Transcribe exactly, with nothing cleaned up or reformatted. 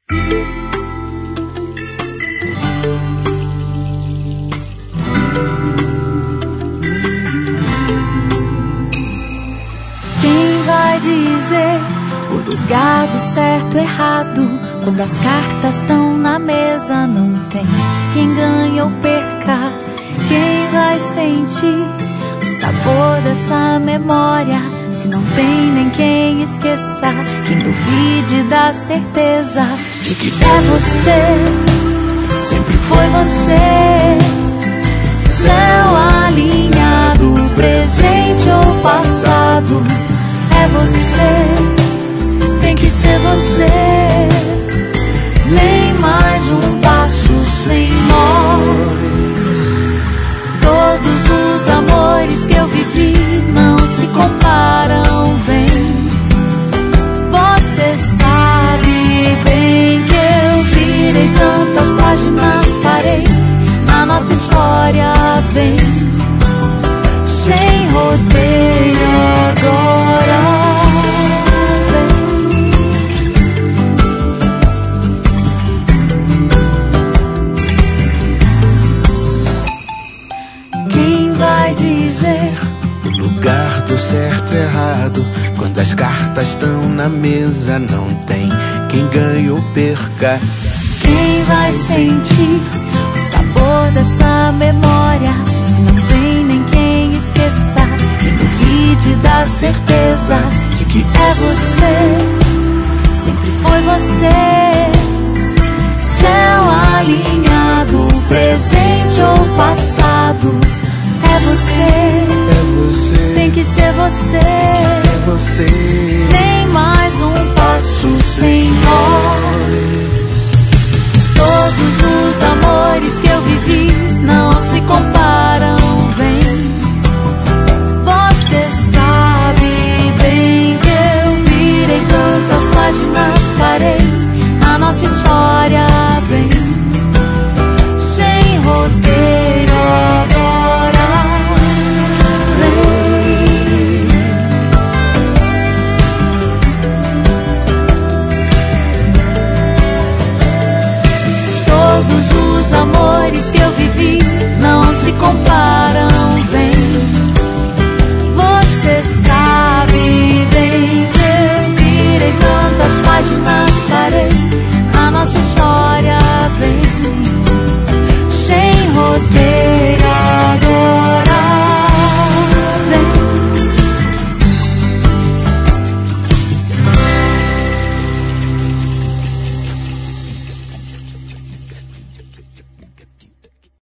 Quem vai dizer o lugar do certo e errado? Quando as cartas estão na mesa, não tem quem ganha ou perca. Quem vai sentir o sabor dessa memória, se não tem nem quem esqueça? Quem duvide da certeza de que é você, sempre foi você. Céu alinhado, presente ou passado, é você, tem que ser você. Nem mais um passo sem nós. Todos os amores que eu vivi não se comparam, vem. Você sabe bem que eu virei tantas páginas, parei na nossa história, vem. Sem rodeio agora. O lugar do certo e errado, quando as cartas estão na mesa, não tem quem ganhe ou perca. Quem vai sentir o sabor dessa memória, se não tem nem quem esqueça? Quem duvide da certeza de que é você, sempre foi você. Céu alinhado, presente ou passado, é você, é você, tem que ser você, tem que ser você. Nem mais um passo sem nós. Todos os amores que eu vivi não se comparam, vem. Você sabe bem que eu virei tantas páginas, parei na nossa história, vem. Sem roteiro agora. Todos os amores que eu vivi não se comparam.